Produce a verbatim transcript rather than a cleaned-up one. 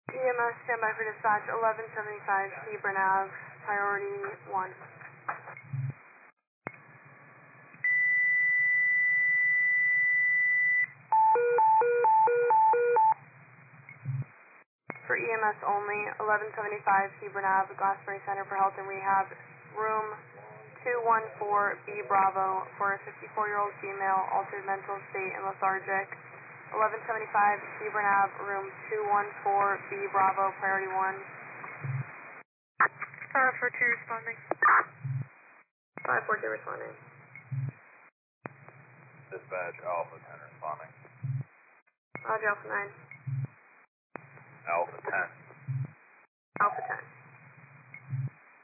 E M S, standby for dispatch, eleven seventy-five Hebron Ave, priority one. For E M S only, eleven seventy-five Hebron Ave, Glassbury Center for Health and Rehab, room two one four B Bravo, for a fifty-four-year-old female, altered mental state and lethargic. eleven seventy-five Hebron Ave, room two one four B Bravo, priority one. Uh, for two responding. five four two responding. Dispatch Alpha ten responding. Roger, Alpha nine. Alpha ten. Alpha ten.